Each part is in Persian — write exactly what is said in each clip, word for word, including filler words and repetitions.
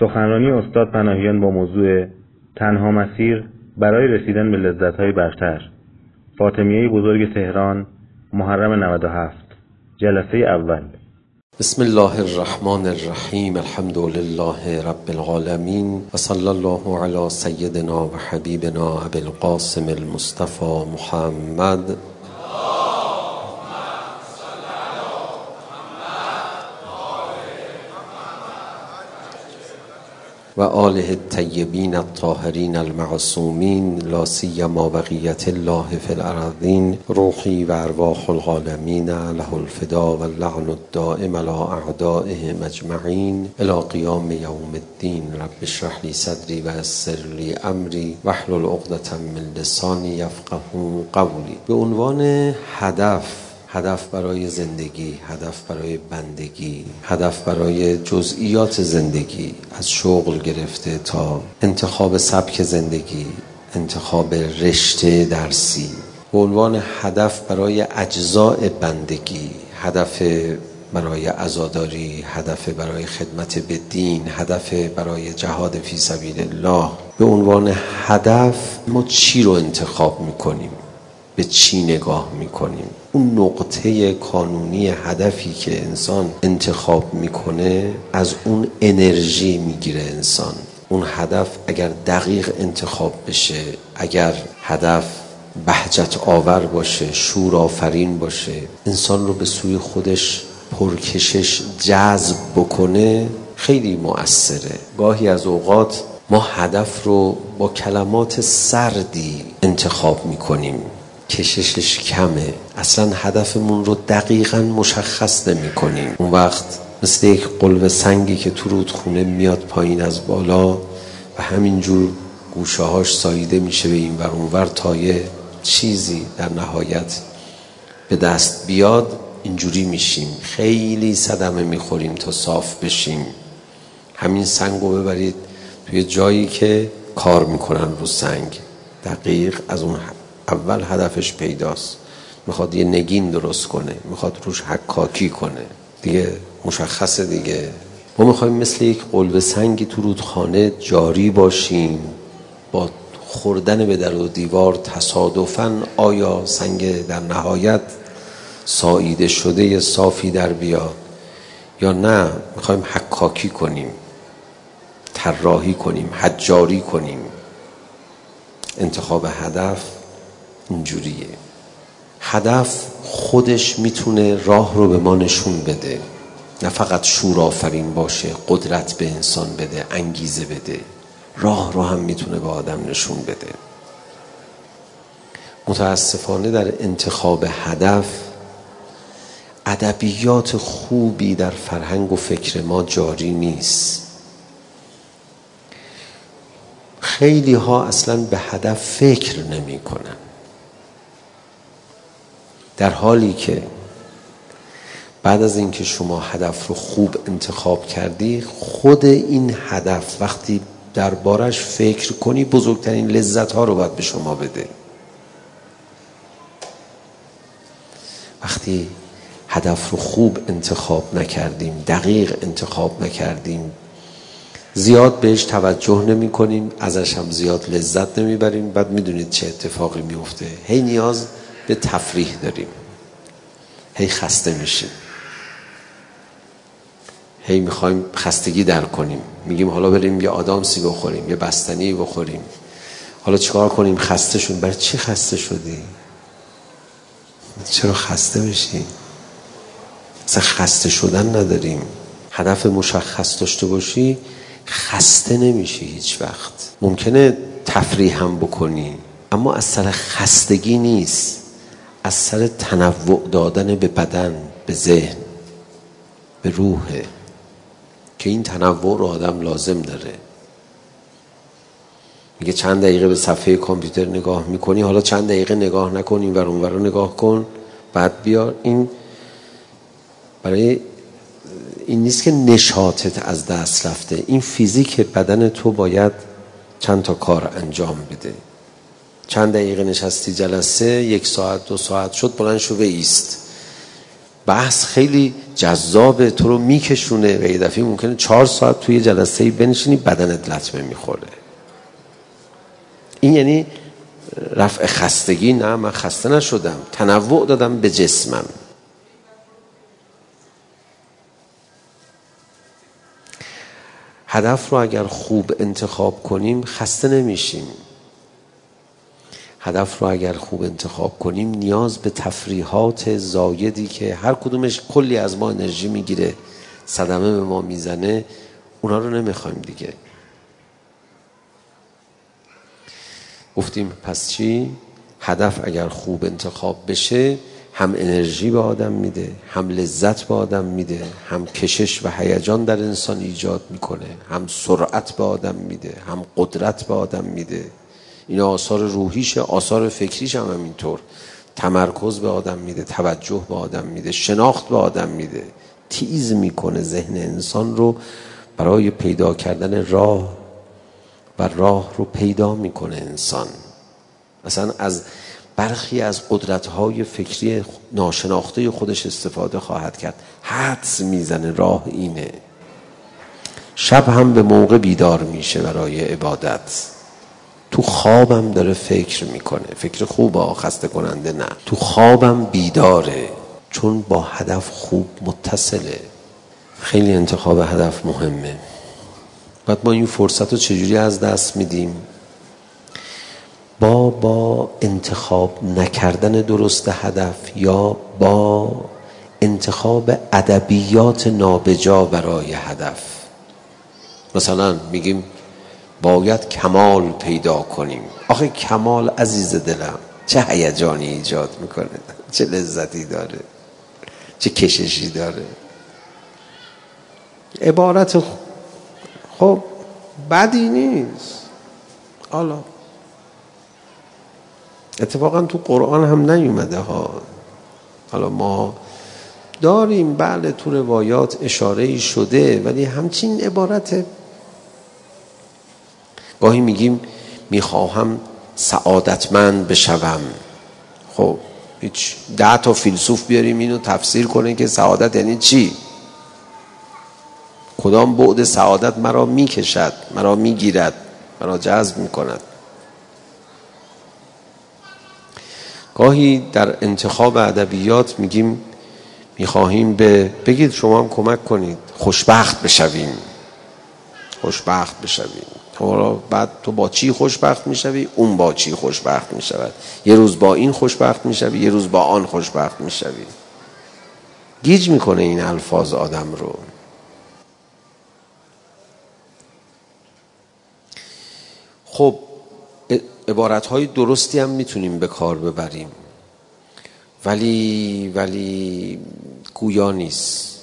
سخنرانی استاد پناهیان با موضوع تنها مسیر برای رسیدن به لذت‌های برتر، فاطمیه بزرگ تهران، محرم نود و هفت، جلسه اول. بسم الله الرحمن الرحیم. الحمد لله رب العالمین و صلی الله علی سیدنا و حبیبنا ابی القاسم المصطفى محمد و آله الطیبین الطاهرین المعصومین، لا سیما بقیت الله فی الارضین. روحی و ارواح العالمین له الفدا و اللعن الدائم علی اعدائهم اجمعین الی قیام یوم الدین. رب اشرح لی صدری و یسر لی امری واحلل عقدة من لسانی یفقهوا قولی. به عنوان هدف هدف برای زندگی، هدف برای بندگی، هدف برای جزئیات زندگی، از شغل گرفته تا انتخاب سبک زندگی، انتخاب رشته درسی، به عنوان هدف برای اجزاء بندگی، هدف برای عزاداری، هدف برای خدمت به دین، هدف برای جهاد فی سبیل الله. به عنوان هدف ما چی رو انتخاب میکنیم؟ به چی نگاه میکنیم؟ اون نقطه کانونی هدفی که انسان انتخاب میکنه از اون انرژی میگیره انسان. اون هدف اگر دقیق انتخاب بشه، اگر هدف بهجت آور باشه، شور آفرین باشه، انسان رو به سوی خودش پرکشش جذب بکنه، خیلی مؤثره. گاهی از اوقات ما هدف رو با کلمات سردی انتخاب میکنیم، کششش کمه، اصلا هدفمون رو دقیقاً مشخص نمی کنیم. اون وقت مثل یک قلب سنگی که تو رودخونه میاد پایین از بالا و همینجور گوشه هاش ساییده میشه به این ور اون ور تا یه چیزی در نهایت به دست بیاد. اینجوری میشیم، خیلی صدمه میخوریم تا صاف بشیم. همین سنگ رو ببرید توی جایی که کار میکنن رو سنگ، دقیق از اون اول هدفش پیداست، میخواد یه نگین درست کنه، میخواد روش حکاکی کنه، دیگه مشخصه دیگه. ما میخوایم مثل یک قلب سنگی تو رودخانه جاری باشیم، با خوردن به در و دیوار تصادفاً آیا سنگ در نهایت ساییده شده یه صافی در بیاد یا نه، میخوایم حکاکی کنیم، طراحی کنیم، حجاری کنیم. انتخاب هدف اینجوریه. هدف خودش میتونه راه رو به ما نشون بده، نه فقط شور آفرین باشه، قدرت به انسان بده، انگیزه بده، راه رو هم میتونه به آدم نشون بده. متاسفانه در انتخاب هدف ادبیات خوبی در فرهنگ و فکر ما جاری نیست. خیلی ها اصلا به هدف فکر نمی کنن، در حالی که بعد از اینکه شما هدف رو خوب انتخاب کردی، خود این هدف وقتی دربارش فکر کنی بزرگترین لذت ها رو باید به شما بده. وقتی هدف رو خوب انتخاب نکردیم، دقیق انتخاب نکردیم، زیاد بهش توجه نمی کنیم، ازش هم زیاد لذت نمی بریم، بعد میدونید چه اتفاقی میفته؟ هی نیاز به تفریح داریم، هی خسته میشیم، هی میخوایم خستگی در کنیم، میگیم حالا بریم یه آدامسی بخوریم، یه بستنی بخوریم، حالا چیکار کنیم؟ خسته شدیم. برای چی خسته شدی؟ چرا خسته بشی؟ اصلا خسته شدن نداریم. هدف مشخص داشته باشی خسته نمیشی هیچ وقت. ممکنه تفریح هم بکنی، اما از سر خستگی نیست، از سر تنوع دادن به بدن، به ذهن، به روحه که این تنوع رو آدم لازم داره. میگه چند دقیقه به صفحه کامپیوتر نگاه میکنی، حالا چند دقیقه نگاه نکن، این ور اون ور نگاه کن، بعد بیار. این برای این نیست که نشاطت از دست رفته، این فیزیک بدن تو باید چند تا کار انجام بده. چند دقیقه نشستی جلسه، یک ساعت دو ساعت شد، بلند شو بایست. بحث خیلی جذابه، تو رو میکشونه و یه دفعه ممکنه چهار ساعت توی جلسه بنشینی بدنت لطمه میخوره. این یعنی رفع خستگی؟ نه، من خسته نشدم، تنوع دادم به جسمم. هدف رو اگر خوب انتخاب کنیم خسته نمیشیم. هدف رو اگر خوب انتخاب کنیم نیاز به تفریحات زایدی که هر کدومش کلی از ما انرژی میگیره، صدمه به ما میزنه، اونا رو نمیخوایم دیگه. گفتیم پس چی؟ هدف اگر خوب انتخاب بشه هم انرژی به آدم میده، هم لذت به آدم میده، هم کشش و هیجان در انسان ایجاد میکنه، هم سرعت به آدم میده، هم قدرت به آدم میده. این آثار روحیشه، آثار فکریش هم همینطور. تمرکز به آدم میده، توجه به آدم میده، شناخت به آدم میده، تیز میکنه ذهن انسان رو برای پیدا کردن راه و راه رو پیدا میکنه انسان. مثلا از برخی از قدرت‌های فکری ناشناخته خودش استفاده خواهد کرد. حدس میزنه راه اینه. شب هم به موقع بیدار میشه برای عبادت. تو خوابم داره فکر میکنه، فکر خوبه، خسته کننده نه. تو خوابم بیداره، چون با هدف خوب متصله. خیلی انتخاب هدف مهمه. بعد ما این فرصت رو چجوری از دست میدیم؟ با با انتخاب نکردن درست هدف یا با انتخاب ادبیات نابجا برای هدف. مثلا میگیم باید کمال پیدا کنیم. آخه کمال عزیز دلم چه هیجانی ایجاد میکنه، چه لذتی داره، چه کششی داره. عبارت خب بدی نیست. حالا اتفاقا تو قرآن هم نیومده ها. حالا ما داریم بله تو روایات اشاره‌ای شده، ولی همچین عبارت. گاهی میگیم میخواهم سعادتمند بشوم. خب هیچ ده تا فیلسوف بیاریم اینو تفسیر کنه که سعادت یعنی چی؟ کدام بعد سعادت مرا میکشد، مرا میگیرد، مرا جذب میکند؟ گاهی در انتخاب ادبیات میگیم میخواهیم به بگید شما هم کمک کنید خوشبخت بشویم. خوشبخت بشویم. حالا بعد تو با چی خوشبخت میشوی؟ اون با چی خوشبخت میشود؟ یه روز با این خوشبخت میشوی، یه روز با آن خوشبخت میشوی. گیج میکنه این الفاظ آدم رو. خب عبارتهای درستی هم میتونیم به کار ببریم، ولی ولی گویا نیست.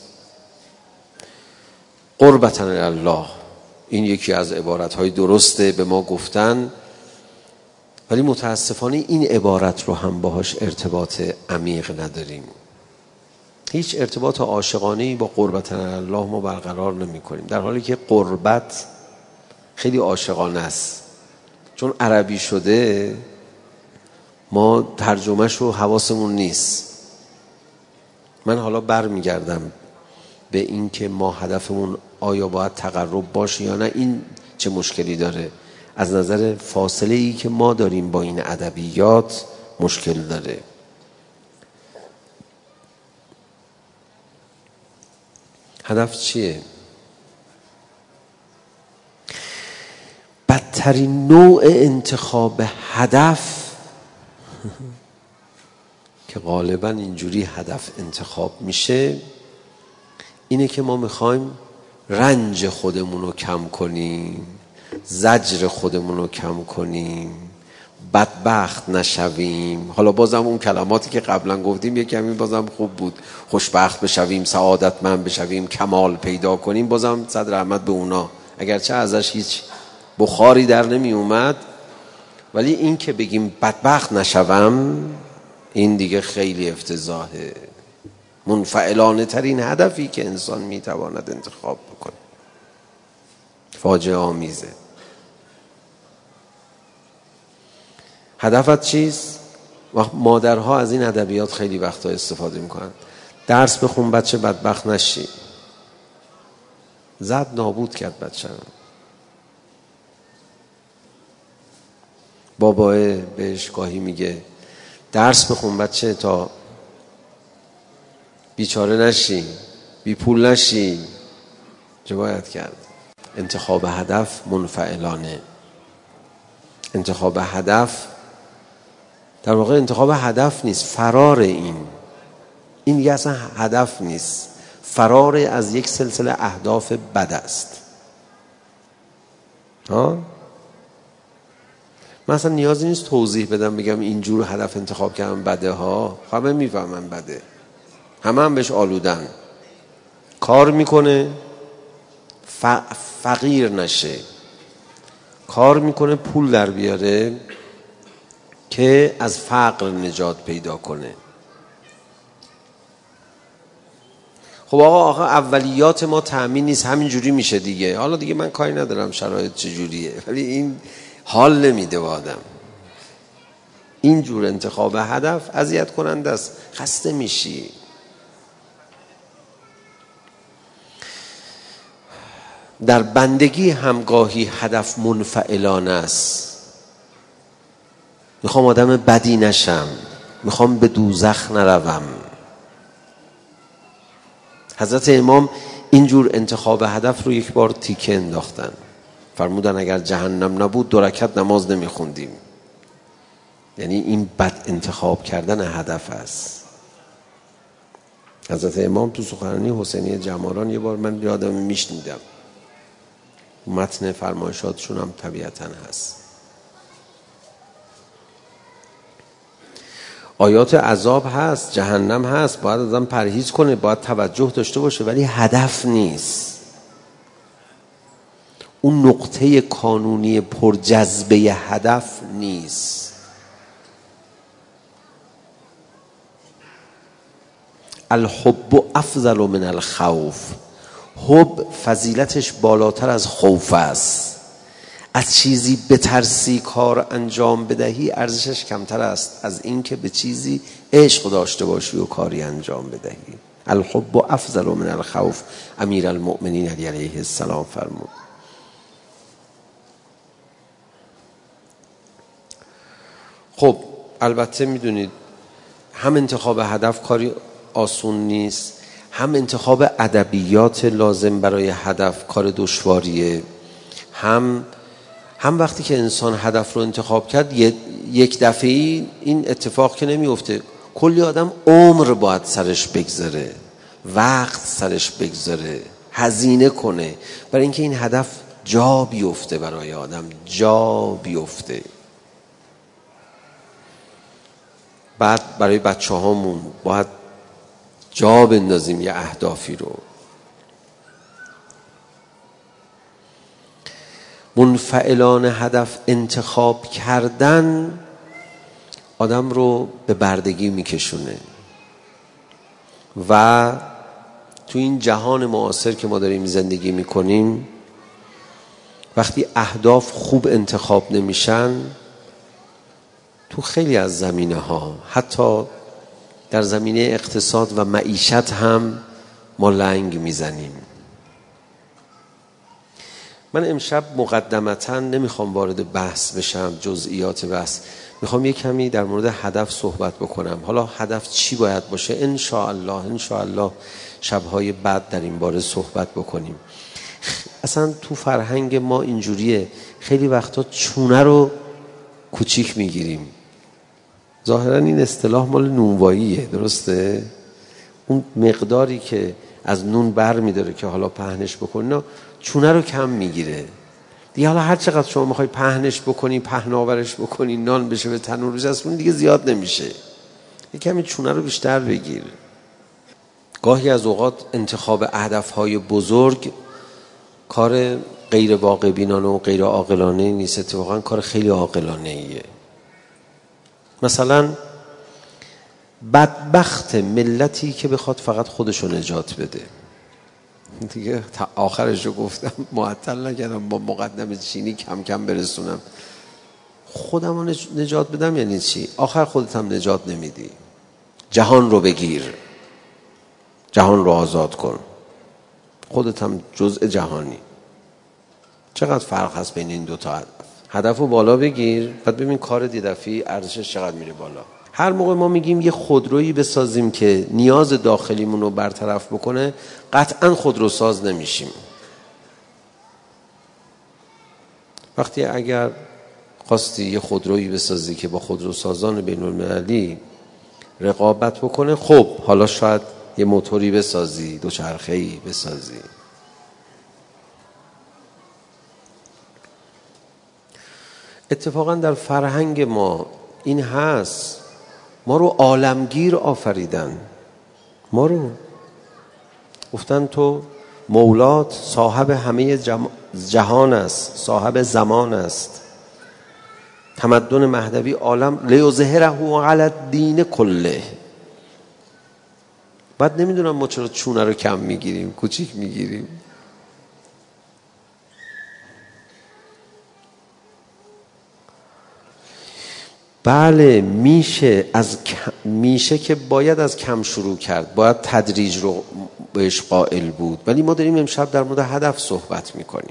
قربتاً الله، این یکی از عبارتهای درسته به ما گفتن، ولی متاسفانه این عبارت رو هم باهاش ارتباط عمیق نداریم. هیچ ارتباط عاشقانه‌ای با قربتاً الله ما برقرار نمی کنیم، در حالی که قربت خیلی عاشقانه است. چون عربی شده ما ترجمهش رو حواسمون نیست. من حالا بر میگردم به این که ما هدفمون آیا باید تقرب باشه یا نه. این چه مشکلی داره؟ از نظر فاصله ای که ما داریم با این ادبیات مشکل داره. هدف چیه؟ بدترین نوع انتخاب هدف که غالبا اینجوری هدف انتخاب میشه اینه که ما میخوایم رنج خودمون رو کم کنیم، زجر خودمون رو کم کنیم، بدبخت نشویم. حالا بازم اون کلماتی که قبلا گفتیم یک کمی بازم خوب بود، خوشبخت بشویم، سعادتمند بشویم، کمال پیدا کنیم، بازم صد رحمت به اونا، اگرچه ازش هیچ بخاری در نمی اومد. ولی این که بگیم بدبخت نشوم، این دیگه خیلی افتضاحه. منفعلانه ترین هدفی که انسان میتواند انتخاب بکنه، فاجعه آمیزه. هدفت چیست؟ مادرها از این ادبیات خیلی وقتا استفاده میکنن. درس بخون بچه بدبخت نشی. زد نابود کرد بچه رو. باباه بهش گاهی میگه درس بخون بچه تا بیچاره نشی، بی پول نشی. چه باید کرد؟ انتخاب هدف منفعلانه. انتخاب هدف در واقع انتخاب هدف نیست، فرار. این این یه اصلا هدف نیست، فرار از یک سلسله اهداف بد است. ها؟ من اصلا نیازی نیست توضیح بدم بگم اینجور هدف انتخاب کردم بده ها. همه میفهمن بده، همه هم بهش آلودن. کار میکنه ف... فقیر نشه، کار میکنه پول در بیاره که از فقر نجات پیدا کنه. خب آقا آقا اولیات ما تأمین نیست، همینجوری میشه دیگه. حالا دیگه من کاری ندارم شرایط چجوریه، ولی این حال نمیده به آدم. اینجور انتخاب هدف اذیت کننده است، خسته میشی. در بندگی همگاهی هدف منفعلانه است. میخوام آدم بدی نشم، میخوام به دوزخ نروم. حضرت امام اینجور انتخاب هدف رو یک بار تیکه انداختن. فرمودن اگر جهنم نبود دو رکعت نماز نمیخوندیم. یعنی این بد انتخاب کردن هدف است. حضرت امام تو سخنرانی حسینی جمالان یه بار من یادم میشنیدم، متن فرمایشاتشون هم طبیعتاً هست. آیات عذاب هست، جهنم هست، باید آدم پرهیز کنه، باید توجه داشته باشه، ولی هدف نیست. اون نقطه کانونی پرجذبه هدف نیست. الحب افضل من الخوف. حب فضیلتش بالاتر از خوف است. از چیزی بترسی کار انجام بدهی ارزشش کمتر است از این که به چیزی عشق داشته باشی و کاری انجام بدهی. الحب افضل من الخوف. امیر المؤمنین علی علیه السلام فرمود. خب البته میدونید هم انتخاب هدف کاری آسون نیست، هم انتخاب ادبیات لازم برای هدف کار دشواریه. هم هم وقتی که انسان هدف رو انتخاب کرد یک دفعه این اتفاق که نمیفته، کلی آدم عمر باید سرش بگذاره، وقت سرش بگذاره، هزینه کنه برای اینکه این هدف جا بیفته، برای آدم جا بیفته. بعد برای بچه هامون باید جا بندازیم یه اهدافی رو. منفعلان هدف انتخاب کردن آدم رو به بردگی میکشونه و تو این جهان معاصر که ما داریم زندگی میکنیم وقتی اهداف خوب انتخاب نمیشن تو خیلی از زمینه ها، حتی در زمینه اقتصاد و معیشت هم ما لنگ میزنیم. من امشب مقدمتاً نمیخوام وارد بحث بشم، جزئیات بحث، میخوام یک کمی در مورد هدف صحبت بکنم. حالا هدف چی باید باشه؟ انشاءالله انشاءالله شبهای بعد در این باره صحبت بکنیم. اصلا تو فرهنگ ما اینجوریه، خیلی وقتا چونه رو کوچیک میگیریم. ظاهرا این اصطلاح مال نونواییه، درسته؟ اون مقداری که از نون بر میداره که حالا پهنش بکنی چونه رو کم میگیره دیگه. حالا هر چقدر شما میخوای پهنش بکنی، پهناورش بکنی، نان بشه به تنور بچسبونی، دیگه زیاد نمیشه. یک کمی چونه رو بیشتر بگیر. گاهی از اوقات انتخاب هدفهای بزرگ کار غیر واقع‌بینانه و غیر عاقلانه نیست، اتفاقا کار خیلی عاقلانه ایه. مثلا بدبخت ملتی که بخواد فقط خودشو نجات بده. دیگه تا آخرش رو گفتم، معطل نکردم، با مقدمه چینی کم کم برسونم. خودم رو نجات بدم یعنی چی؟ آخر خودت هم نجات نمیدی. جهان رو بگیر. جهان رو آزاد کن، خودت هم جزء جهانی. چقدر فرق هست بین این دوتا هدف؟ هدف رو بالا بگیر، بعد ببین کار دیدفی ارزشش چقدر میره بالا. هر موقع ما میگیم یه خودرویی بسازیم که نیاز داخلیمون رو برطرف بکنه، قطعا خودروساز نمیشیم. وقتی اگر خواستی یه خودرویی بسازی که با خودروسازان بین المللی رقابت بکنه، خب حالا شاید یه موتوری بسازی، دوچرخه‌ای بسازی. اتفاقا در فرهنگ ما این هست، ما رو عالمگیر آفریدن. ما رو گفتن تو مولات صاحب همه جهان است، صاحب زمان است. تمدن مهدوی عالم لیظهره علی الدین کله. بعد نمیدونم ما چرا چونه رو کم میگیریم، کوچیک میگیریم. بله میشه از میشه که باید از کم شروع کرد، باید تدریج رو بهش قائل بود، ولی ما داریم امشب در مورد هدف صحبت میکنیم.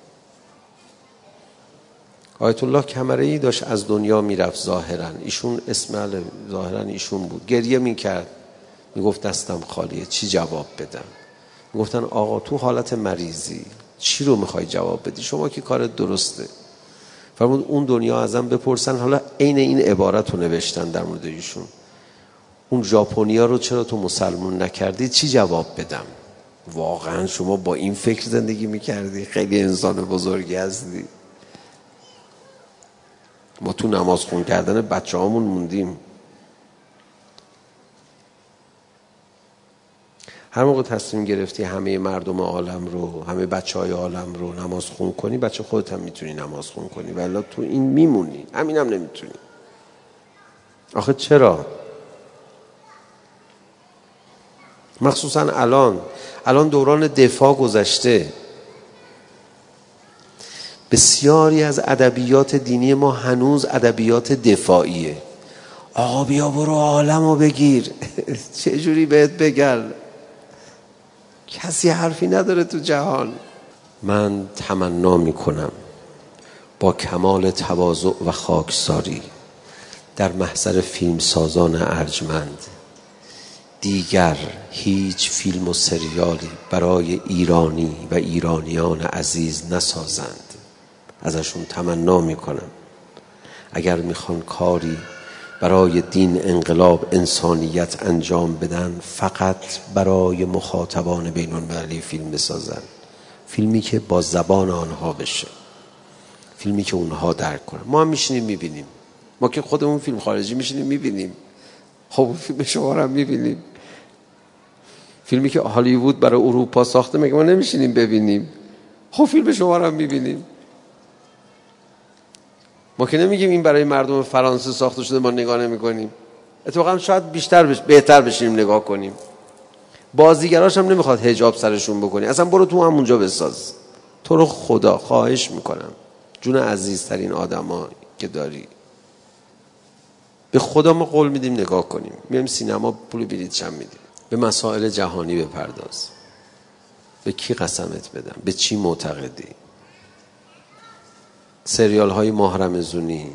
آیت الله کمره‌ای داشت از دنیا میرفت ظاهرا، ایشون اسم ظاهرا ایشون بود، گریه میکرد، میگفت دستم خالیه، چی جواب بدم؟ میگفتن آقا تو حالت مریضی چی رو میخوای جواب بدی؟ شما که کارت درسته. فرمود اون دنیا ازم بپرسن، حالا عین این عبارت رو نوشتن در مورد ایشون، اون ژاپنیا رو چرا تو مسلمون نکردی، چی جواب بدم؟ واقعا شما با این فکر زندگی میکردی؟ خیلی انسان بزرگی هستی. ما تو نماز خون کردن بچه هامون موندیم. هر موقع تصمیم گرفتی همه مردم عالم رو، همه بچه های عالم رو نماز خون کنی، بچه خودت هم میتونی نماز خون کنی، ولی تو این میمونی، همین هم نمیتونی. آخه چرا؟ مخصوصا الان الان دوران دفاع گذشته، بسیاری از ادبیات دینی ما هنوز ادبیات دفاعیه. آقا بیا برو عالم رو بگیر. چه جوری بهت بگم؟ کسی حرفی نداره تو جهان. من تمنا میکنم با کمال تواضع و خاکساری در محضر فیلمسازان ارجمند دیگر هیچ فیلم و سریالی برای ایرانی و ایرانیان عزیز نسازند. ازشون تمنا میکنم اگر میخوان کاری برای دین، انقلاب، انسانیت انجام بدن، فقط برای مخاطبان بین المللی فیلم بسازن، فیلمی که با زبان آنها بشه، فیلمی که اونها درک کنن. ما هم میشینیم میبینیم، ما که خودمون فیلم خارجی میشینیم میبینیم. خب فیلم شما رو هم میبینیم، فیلمی که هالیوود برای اروپا ساخته مگه ما نمیشینیم ببینیم؟ خب فیلم شما رو هم میبینیم. ما که نمیگیم این برای مردم فرانسه ساخته شده ما نگاه نمی‌کنیم. اتفاقا شاید بیشتر بش... بهتر بشیم نگاه کنیم. بازیگراش هم نمیخواد حجاب سرشون بکنی، اصلا برو تو همونجا بساز. تو رو خدا خواهش میکنم، جون عزیزترین آدما که داری، به خدا ما قول میدیم نگاه کنیم، میایم سینما پول بلیط چند میدیم. به مسائل جهانی بپرداز. به کی قسمت بدم؟ به چی معتقدی؟ سریال های ماه رمضونی،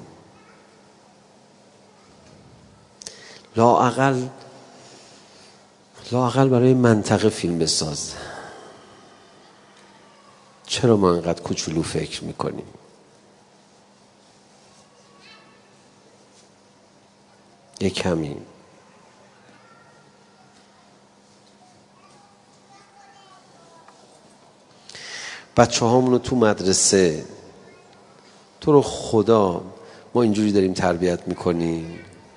لااقل لااقل برای منطقه فیلم بساز. چرا ما انقدر کوچولو فکر میکنیم؟ یه کمی بچه هامونو تو مدرسه، تو رو خدا ما اینجوری داریم تربیت میکنیم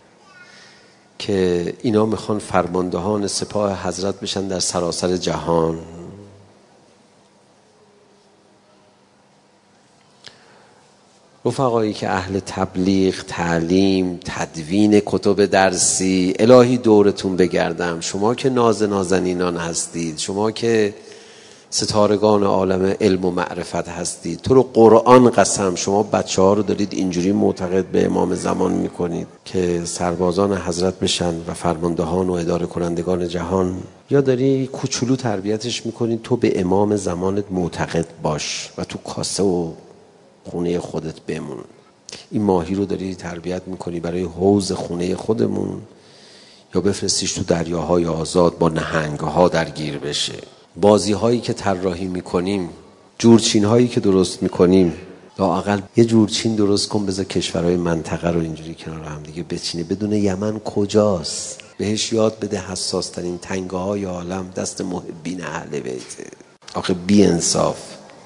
که اینا میخوان فرماندهان سپاه حضرت بشن در سراسر جهان. رفقایی که اهل تبلیغ، تعلیم، تدوین کتب درسی، الهی دورتون بگردم، شما که ناز نازنینان هستید، شما که ستارگان عالم علم و معرفت هستید. تو رو قرآن قسم شما بچه ها رو دارید اینجوری معتقد به امام زمان میکنید که سربازان حضرت بشن و فرماندهان و اداره کنندگان جهان، یا داری کوچولو تربیتش میکنید تو به امام زمانت معتقد باش و تو کاسه و خونه خودت بمون. این ماهی رو داری تربیت میکنی برای حوض خونه خودمون، یا بفرستیش تو دریاهای آزاد با نهنگها درگیر بشه. بازی هایی که طراحی میکنیم، جورچین هایی که درست میکنیم، لااقل یه جورچین درست کن بذار کشورهای منطقه رو اینجوری کنار هم دیگه بچینه، بدون یمن کجاست، بهش یاد بده حساس ترین تنگه های عالم دست محبین اهل بیته. آخه بی انصاف.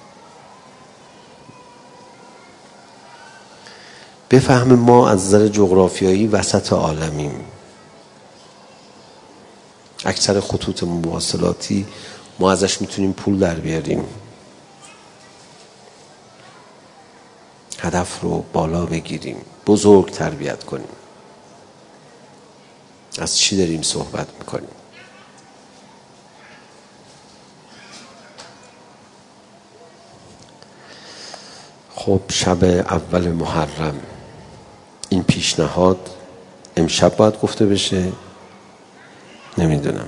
بفهم ما از نظر جغرافیایی وسط عالمیم، اکثر خطوط مواصلاتی ما ازش میتونیم پول در بیاریم، هدف رو بالا بگیریم، بزرگ تربیت کنیم. از چی داریم صحبت میکنیم؟ خب شب اول محرم، این پیشنهاد امشب باید گفته بشه؟ نمیدونم.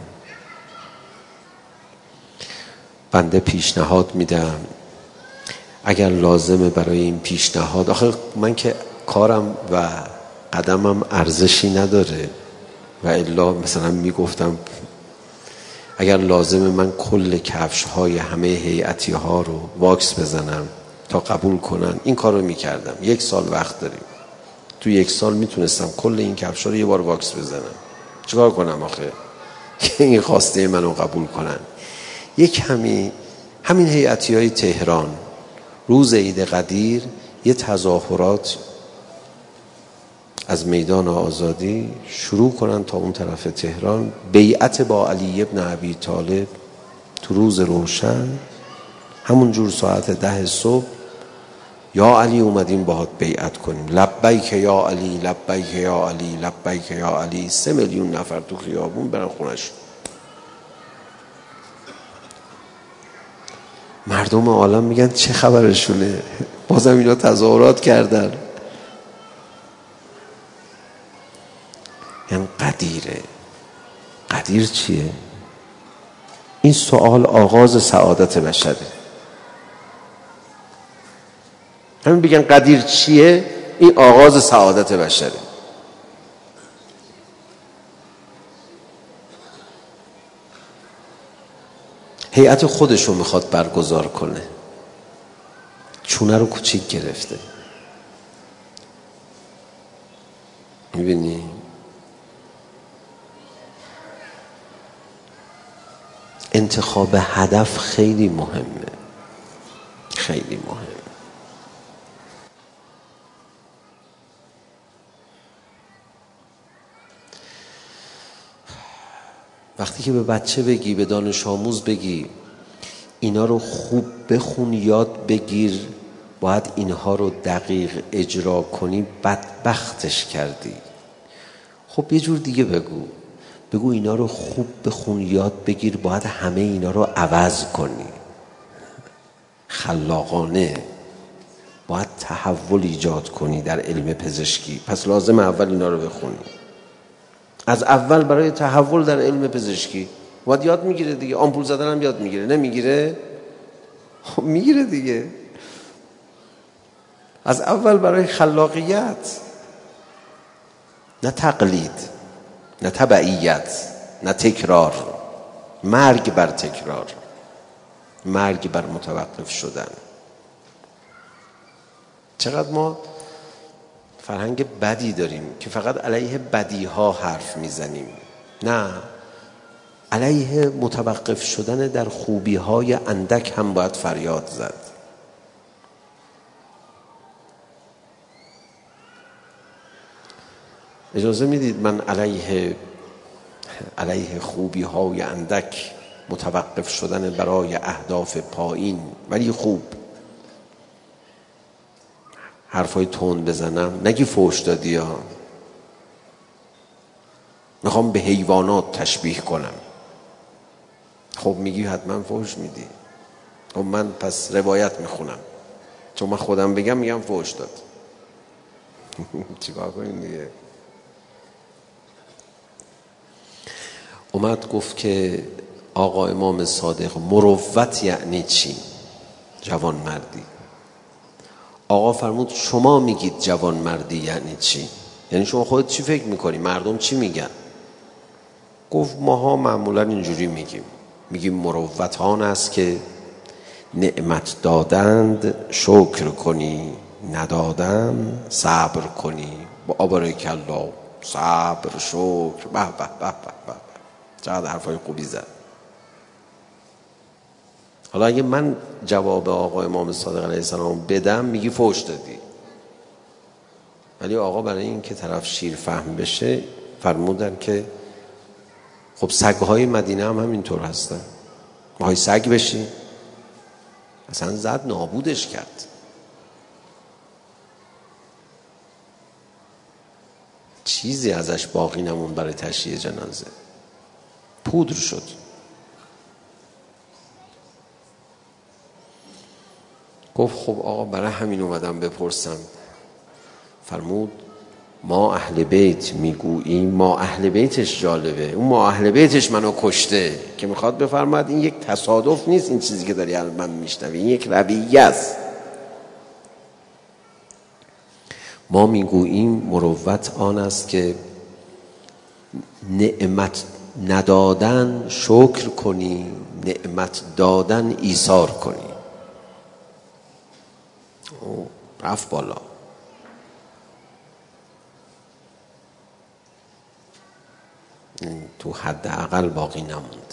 بنده پیشنهاد میدم اگر لازمه برای این پیشنهاد، آخه من که کارم و قدمم ارزشی نداره و الا مثلا میگفتم اگر لازمه من کل کفش های همه هیئتی ها رو واکس بزنم تا قبول کنن، این کار رو میکردم. یک سال وقت داریم، تو یک سال میتونستم کل این کفش ها رو یه بار واکس بزنم. چیکار کنم آخه که این خواسته منو قبول کنن؟ یک همین همین هیئتی های تهران روز عید قدیر یه تظاهرات از میدان آزادی شروع کنن تا اون طرف تهران، بیعت با علی ابن ابی طالب تو روز روشن، همون جور ساعت ده صبح، یا علی اومدیم باهات بیعت کنیم، لبیک یا علی لبیک یا علی لبیک یا علی. سه میلیون نفر تو خیابون برن خونش. مردم عالم میگن چه خبرشونه، بازم اینا تظاهرات کردن. یعنی قدیره. قدیر چیه؟ این سوال آغاز سعادت بشره. همین بگن قدیر چیه، این آغاز سعادت بشره. هیئت خودشو میخواد برگزار کنه، چونه رو کوچیک گرفته. میبینی؟ انتخاب هدف خیلی مهمه، خیلی مهمه. وقتی که به بچه بگی، به دانش آموز بگی اینا رو خوب بخون یاد بگیر، باید اینها رو دقیق اجرا کنی، بدبختش کردی. خب یه جور دیگه بگو، بگو اینا رو خوب بخون یاد بگیر، باید همه اینا رو عوض کنی. خلاقانه باید تحول ایجاد کنی در علم پزشکی، پس لازم اول اینا رو بخونی. از اول برای تحول در علم پزشکی باید یاد میگیره دیگه. آمپول زدن هم یاد میگیره، نمیگیره؟ خب میگیره دیگه. از اول برای خلاقیت، نه تقلید، نه تبعیت، نه تکرار. مرگ بر تکرار، مرگ بر متوقف شدن. چقدر ما فرهنگ بدی داریم که فقط علیه بدی ها حرف میزنیم، نه، علیه متوقف شدن در خوبی های اندک هم باید فریاد زد. اجازه میدید من علیه علیه خوبی های اندک، متوقف شدن برای اهداف پایین ولی خوب، حرفای تند بزنم؟ نگی فوش دادی ها، میخوام به حیوانات تشبیه کنم. خب میگی حتما فوش میدی. خب من پس روایت میخونم، چون من خودم بگم میگم فحش داد. چیکار کنیم دیگه؟ اومد گفت که آقا امام صادق مروت یعنی چی؟ جوان مردی. آقا فرمود شما میگید جوان مردی یعنی چی؟ یعنی شما خودت چی فکر میکنی؟ مردم چی میگن؟ گفت ماها معمولا اینجوری میگیم، میگیم مروت آن است که نعمت دادند شکر کنی، ندادند صبر کنی. با بارک الله، صبر، شکر، به به به به، چقدر حرفای خوبی زد. حالا اگه من جواب آقا امام صادق علیه السلام بدم میگی فحش دادی، ولی آقا برای این که طرف شیر فهم بشه فرمودن که خب سگهای مدینه هم همینطور هستن، ماهای سگ بشی. اصلا زد نابودش کرد. چیزی ازش باقی نمون برای تشییع جنازه، پودر شد. گفت خب آقا برای همین اومدم بپرسم. فرمود ما اهل بیت میگوییم، ما اهل بیتش جالبه، اون ما اهل بیتش منو کشته، که میخواد بفرماید این یک تصادف نیست، این چیزی که داری الان میشنوی این یک رویه است. ما میگوییم مروت آن است که نعمت ندادن شکر کنی، نعمت دادن ایثار کنی. او رفت بالا. تو حداقل باقی نموند.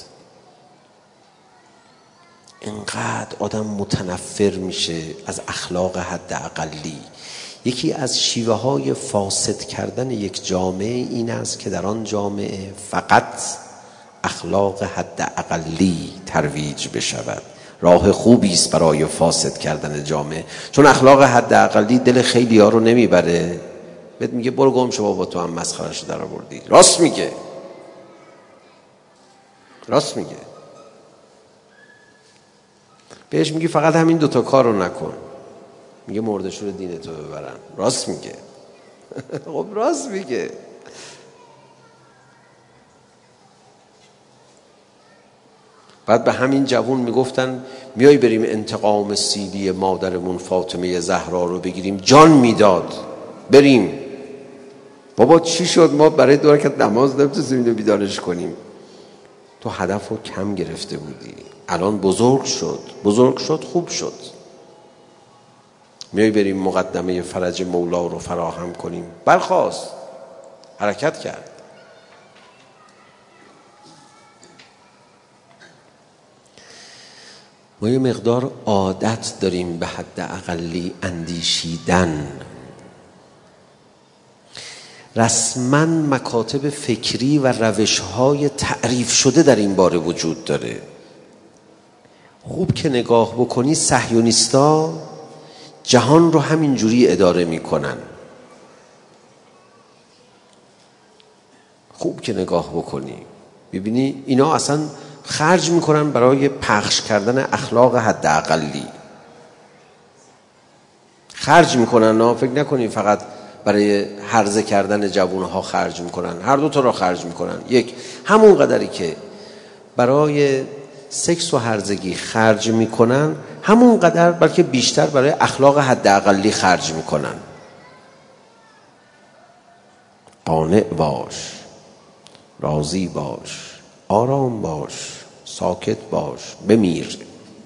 اینقدر آدم متنفر میشه از اخلاق حداقلی. یکی از شیوه های فاسد کردن یک جامعه این است که در آن جامعه فقط اخلاق حداقلی ترویج بشود. راه خوبی است برای فاسد کردن جامعه، چون اخلاق حداقلی دل خیلی ها رو نمیبره. بهت میگه برو گم شو بابا، تو هم مسخرهشو در آوردی. راست میگه، راست میگه. بهش میگی فقط همین دوتا کار رو نکن، میگه مرده‌شور دین تو ببرن. راست میگه. خب راست میگه. بعد به همین جوون میگفتن میای بریم انتقام سیلی مادرمون فاطمه زهرا رو بگیریم، جان میداد بریم. بابا چی شد؟ ما برای دو رکعت نماز نمیتونیم اینو بیدارش کنیم. تو هدف رو کم گرفته بودی، الان بزرگ شد، بزرگ شد خوب شد. میای بریم مقدمه فرج مولا رو فراهم کنیم. برخاست، حرکت کرد. ما یه مقدار عادت داریم به حد اقلی اندیشیدن. رسما مکاتب فکری و روش‌های تعریف شده در این باره وجود داره. خوب که نگاه بکنی صهیونیستا جهان رو همینجوری اداره میکنن. خوب که نگاه بکنی ببینی اینا اصلا خرج میکنن برای پخش کردن اخلاق حداقلی. خرج میکنن، نه فکر نکنی فقط برای هرزه کردن جوانها خرج میکنن، هر دو تا را خرج میکنن. یک، همون قدری که برای سکس و هرزگی خرج میکنن همون قدر بلکه بیشتر برای اخلاق حداقلی خرج میکنن. قانع باش، راضی باش، آرام باش، ساکت باش، بمیر.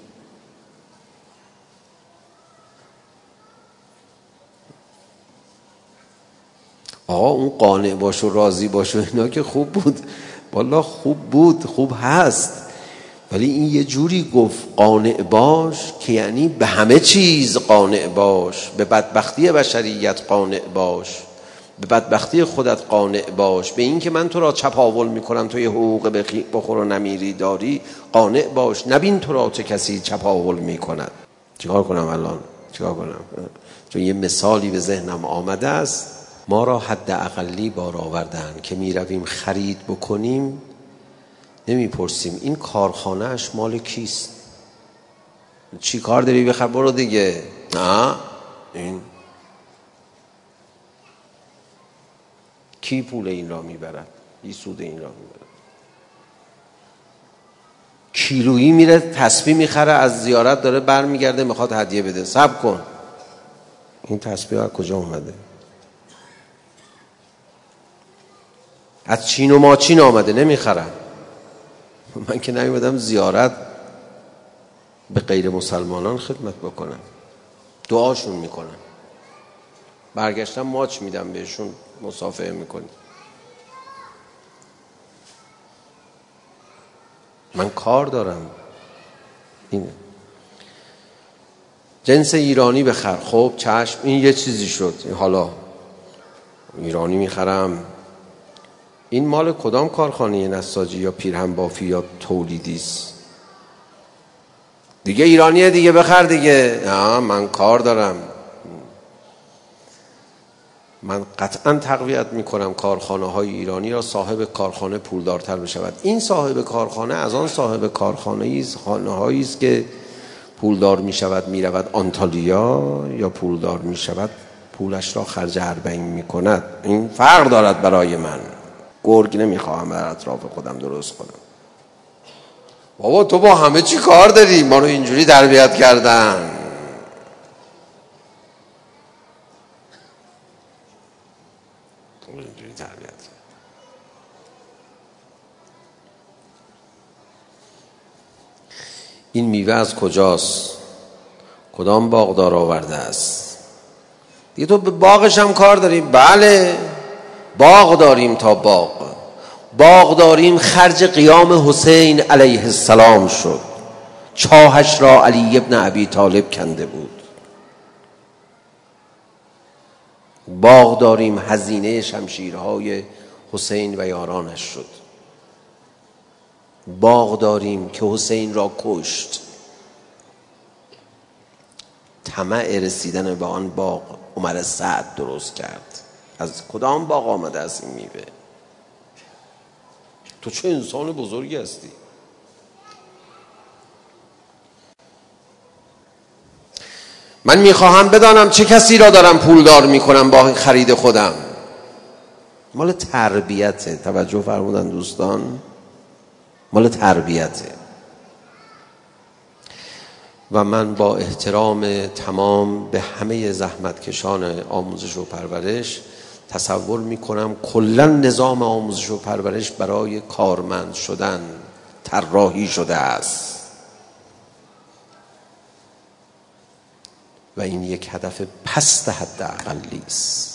آقا اون قانع باش و راضی باش و اینا که خوب بود، والله خوب بود، خوب هست، ولی این یه جوری گفت قانع باش که یعنی به همه چیز قانع باش. به بدبختی بشریت قانع باش، به بدبختی خودت قانع باش، به این که من تو را چپاول میکنم تو یه حقوق بخور و نمیری داری قانع باش. نبین تو را چه کسی چپاول میکند. چیکار کنم الان؟ چیکار کنم؟ چون یه مثالی به ذهنم آمده است. ما را حد اقلی بار آوردن که می رویم خرید بکنیم، نمی پرسیم این کارخانهش مال کیست. چی کار داری بخر برو دیگه. نه این کی پول این را میبرد؟ کی سود این را میبرد؟ کیلویی میره تسبیح میخره از زیارت داره برمیگرده میخواد هدیه بده. صبر کن، این تسبیح از کجا اومده؟ از چین و ماچین آمده، نمیخرم. من که نمیدم زیارت به غیر مسلمانان خدمت بکنم، دعاشون میکنم، برگشتم ماچ میدم بهشون، مصافحه میکنیم. من کار دارم. اینه جنس ایرانی بخر. خب چشم، این یه چیزی شد. حالا ایرانی میخرم، این مال کدام کارخانه نساجی یا پیرهن بافی یا تولیدی است؟ دیگه ایرانیه دیگه، بخر دیگه. نه من کار دارم. من قطعا تقویت میکنم کارخانه های ایرانی را صاحب کارخانه پولدارتر بشود. این صاحب کارخانه از آن صاحب کارخانه است خانه هایی است که پولدار میشود میرود آنتالیا، یا پولدار میشود پولش را خرج اربعین میکند. این فرق دارد برای من. گرگ نمیخواهم بر اطراف خودم درست کنم. بابا تو با همه چی کار داری، ما رو اینجوری تربیت کردن. اینجوری تربیت کردن. این میوه از کجاست؟ کدام باغدار آورده است؟ دیگه تو به باغش هم کار داری؟ بله، باغ داریم تا باغ. باغ داریم خرج قیام حسین علیه السلام شد. چاهش را علی ابن ابی طالب کنده بود. باغ داریم هزینه شمشیرهای حسین و یارانش شد. باغ داریم که حسین را کشت. طمع رسیدن به آن باغ عمر سعد درست کرد. از کدام باغ آمده از این میوه؟ تو چه انسان بزرگی هستی. من میخواهم بدانم چه کسی را دارم پولدار میکنم با خرید خودم. مال تربیته. توجه فرمودن دوستان، مال تربیته. و من با احترام تمام به همه زحمتکشان آموزش و پرورش تصور میکنم کلا نظام آموزش و پرورش برای کارمند شدن طراحی شده است و این یک هدف پست حداقلی است.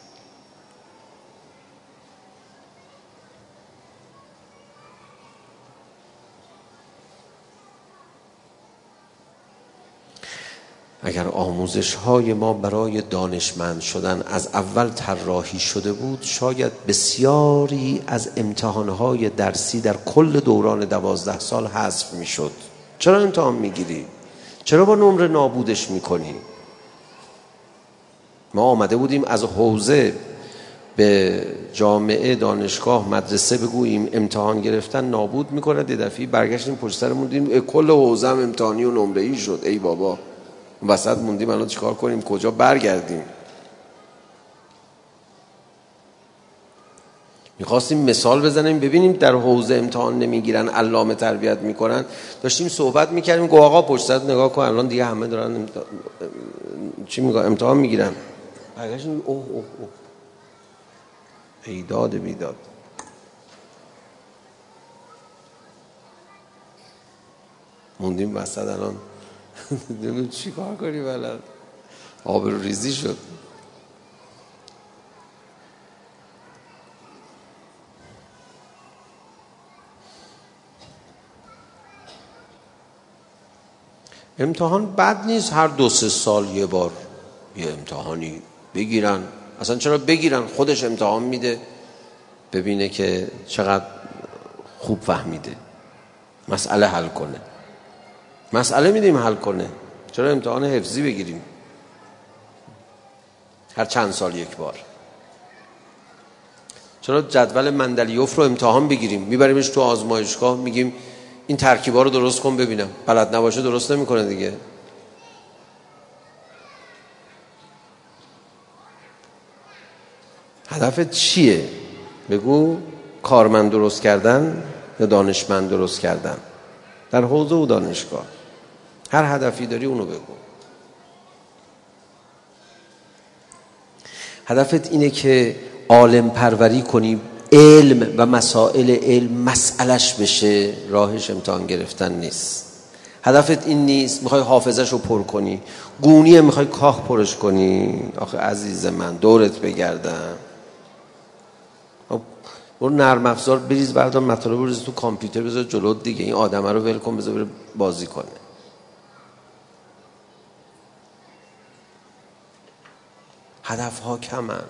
اگر آموزش های ما برای دانشمند شدن از اول طراحی شده بود، شاید بسیاری از امتحانهای درسی در کل دوران دوازده سال حذف می شد. چرا امتحان می گیری؟ چرا با نمره نابودش می کنی؟ ما آمده بودیم از حوزه به جامعه، دانشگاه، مدرسه بگوییم امتحان گرفتن نابود می کند. یه دفعه برگشتیم پشت سرمون دیدیم کل حوزه هم امتحانی و نمره‌ای شد. ای بابا، وسط موندیم الان چیکار کنیم؟ کجا برگردیم؟ میخواستیم مثال بزنیم ببینیم در حوزه امتحان نمیگیرن علامه تربیت میکنن. داشتیم صحبت میکردیم گو آقا پشت سرت نگاه کن الان دیگه همه دارن امتحان... چی میگه امتحان میگیرن. برگشتیم اوه اوه اوه ایداد بیداد. موندیم وسط الان دیگه چی کار کنی؟ بلد آبرو ریزی شد. امتحان بد نیست، هر دو سه سال یه بار یه امتحانی بگیرن. اصلا چرا بگیرن؟ خودش امتحان میده ببینه که چقدر خوب فهمیده، مسئله حل کنه. مسئله میدیم حل کنه. چرا امتحان حفظی بگیریم هر چند سال یک بار؟ چرا جدول مندلیوف رو امتحان بگیریم میبریمش تو آزمایشگاه میگیم این ترکیبا رو درست کن ببینم. بلد نباشه درست نمیکنه دیگه. هدفت چیه؟ بگو. کارمند درست کردن یا دانشمند درست کردن در حوزه و دانشگاه. هر هدفی داری اونو بگو. هدفت اینه که عالم پروری کنی، علم و مسائل علم مسئلش بشه، راهش امتحان گرفتن نیست. هدفت این نیست میخوای حافظش رو پر کنی، گونیه میخوای کاخ پرش کنی. آخه عزیز من دورت بگردم، برو نرم افزار بریز، بردار مطالب بریز تو کامپیوتر بذار جلو دیگه. این آدمه رو ول کن، بذار بره بازی کنه. هدف ها کمن،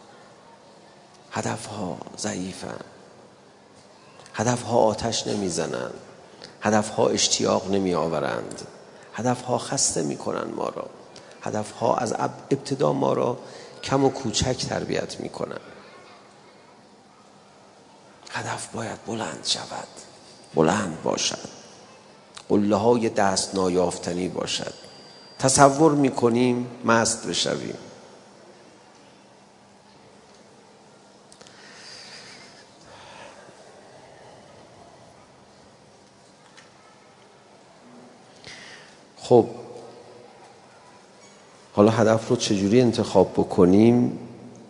هدف ها ضعیفن، هدف ها آتش نمیزنن، هدف ها اشتیاق نمی آورند، هدف ها خسته می کنن ما را، هدف ها از ابتدا ما را کم و کوچک تربیت می کنن. هدف باید بلند شود، بلند باشد، قله های دست نایافتنی باشد. تصور میکنیم مست بشویم. خب حالا هدف رو چجوری انتخاب بکنیم؟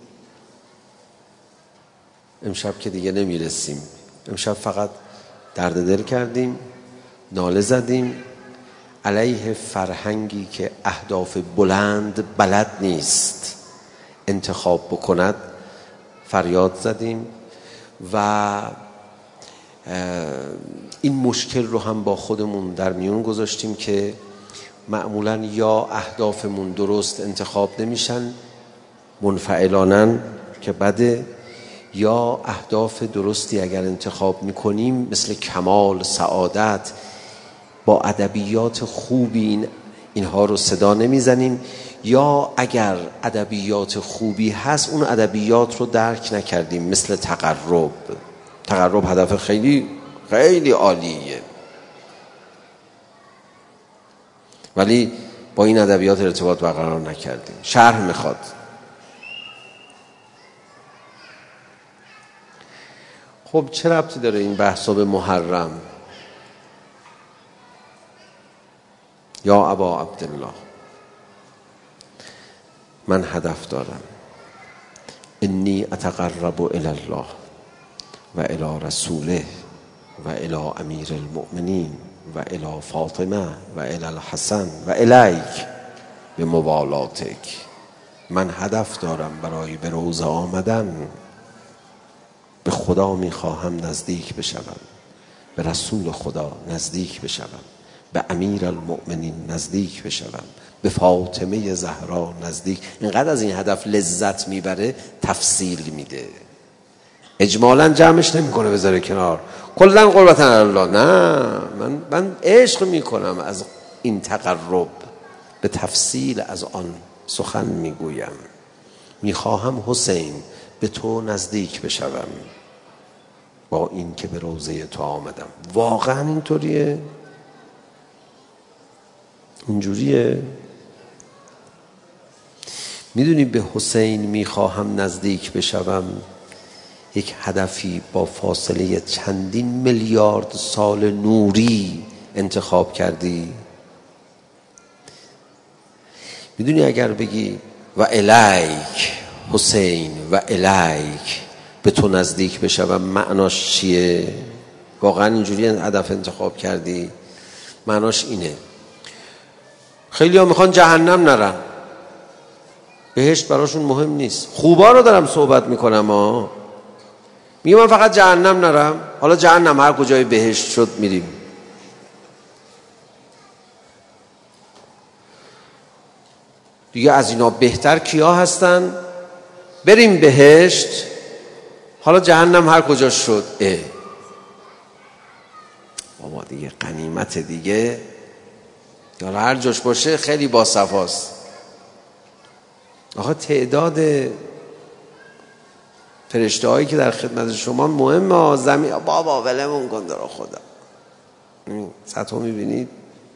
امشب که دیگه نمیرسیم. امشب فقط درد دل کردیم، ناله زدیم علیه فرهنگی که اهداف بلند بلد نیست انتخاب بکند. فریاد زدیم و این مشکل رو هم با خودمون در میون گذاشتیم که معمولاً یا اهدافمون درست انتخاب نمیشن منفعلانن که بده، یا اهداف درستی اگر انتخاب میکنیم مثل کمال، سعادت، با ادبیات خوبی این اینها رو صدا نمیزنیم، یا اگر ادبیات خوبی هست اون ادبیات رو درک نکردیم مثل تقرب. تقرب هدف خیلی خیلی عالیه ولی با این ادبیات ارتباط برقرار نکردیم. شرح میخواد. خب چه ربطی داره این بحثا به محرم؟ یا ابا عبدالله، من هدف دارم. انی اتقرب الی الله و الی رسوله و الی امیر المؤمنین و الی فاطمه و الی الحسن و الیک به موالاتک. من هدف دارم برای به روزه آمدن. به خدا میخواهم نزدیک بشوم، به رسول خدا نزدیک بشوم، به امیر المؤمنین نزدیک بشوم، به فاطمه زهرا نزدیک. اینقدر از این هدف لذت میبره تفصیل میده. اجمالا جمعش نمیکنه بذاره کنار کلا قربتن الله. نه، من من عشق میکنم از این تقرب، به تفصیل از آن سخن میگویم. میخواهم حسین به تو نزدیک بشوم با این که به روضه تو آمدم. واقعا اینطوریه؟ اینجوریه؟ میدونی به حسین میخواهم نزدیک بشوم یک هدفی با فاصله چندین میلیارد سال نوری انتخاب کردی؟ میدونی اگر بگی و الیک حسین و الیک به تو نزدیک بشوم معناش چیه؟ واقعا اینجوری هدف انتخاب کردی؟ معناش اینه خیلی ها میخوان جهنم نرن، بهشت براشون مهم نیست. خوبا رو دارم صحبت میکنم ها. میگه من فقط جهنم نرم، حالا جهنم هر کجای بهشت شد میریم. دیگه از اینا بهتر کیا هستن؟ بریم بهشت، حالا جهنم هر کجا شد. اه بابا دیگه غنیمت دیگه، حالا هر جاش باشه خیلی باصفاست. آخه تعداد فرشته هایی که در خدمت شما مهمه. زمین بابا ولمون کن در خدا. سطح رو میبینید؟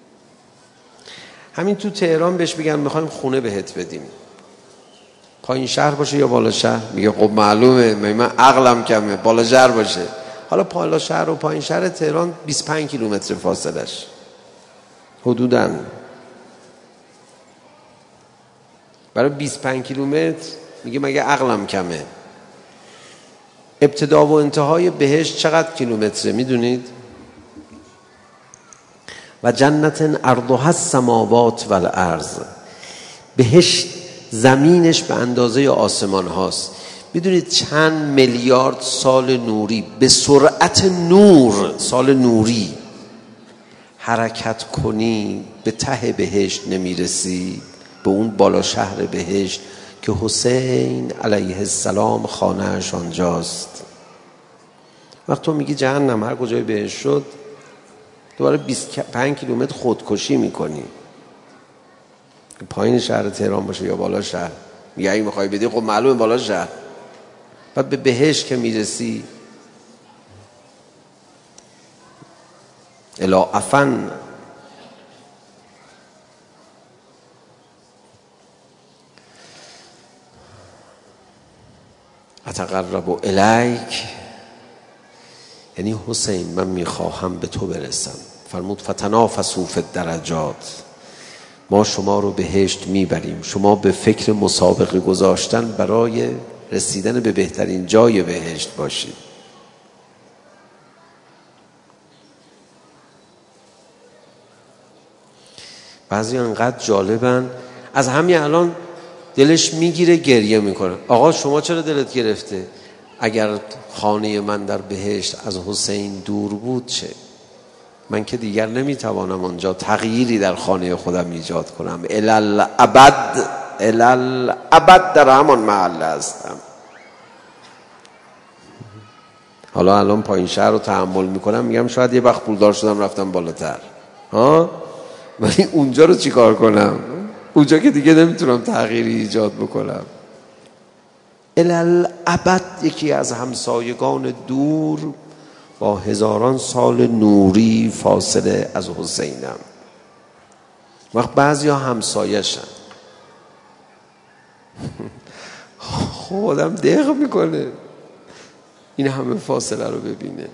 همین تو تهران بهش بگن میخوایم خونه بهت بدیم، پایین شهر باشه یا بالا شهر؟ میگه خب معلومه، من عقلم کمه، بالا شهر باشه. حالا بالا شهر و پایین شهر تهران بیست و پنج کیلومتر فاصلش حدوداً. برای بیست و پنج کیلومتر میگه مگه عقلم کمه؟ ابتدا و انتهای بهشت چقدر کیلومتره میدونید؟ و جنت عرضها السماوات و الارض، بهشت زمینش به اندازه آسمان هاست. میدونید چند میلیارد سال نوری به سرعت نور، سال نوری حرکت کنی به ته بهشت نمیرسی، به اون بالا شهر بهشت که حسین علیه السلام خانه‌اش آنجاست. وقت تو میگی جهنم هر کجای بهشت شد، دوباره بیست و پنج کیلومتر خودکشی میکنی. پایین شهر تهران باشه یا بالا شهر، میگه اگه میخوای بدی خب معلومه بالا شهر. بعد به بهشت که میرسی الا افن اتقرب الیک، یعنی حسین من میخواهم به تو برسم. فرمود فتنافسوا فی الدرجات، ما شما رو بهشت میبریم، شما به فکر مسابقه گذاشتن برای رسیدن به بهترین جای بهشت باشید. بعضی انقدر جالبن، از همین الان دلش میگیره گریه میکنه. آقا شما چرا دلت گرفته؟ اگر خانه من در بهشت از حسین دور بود چه؟ من که دیگر نمیتوانم آنجا تغییری در خانه خودم ایجاد کنم، الالابد الالابد در همان محل هستم. حالا الان پایین شهر رو تحمل میکنم، میگم شاید یه وقت پولدار شدم رفتم بالاتر، ها، ولی اونجا رو چیکار کنم؟ اونجا که دیگه نمیتونم تغییری ایجاد بکنم. الالابد یکی از همسایگان دور با هزاران سال نوری فاصله از حسینم. وقت بعضی ها همسایشن، خب آدم دق میکنه این همه فاصله رو ببینه.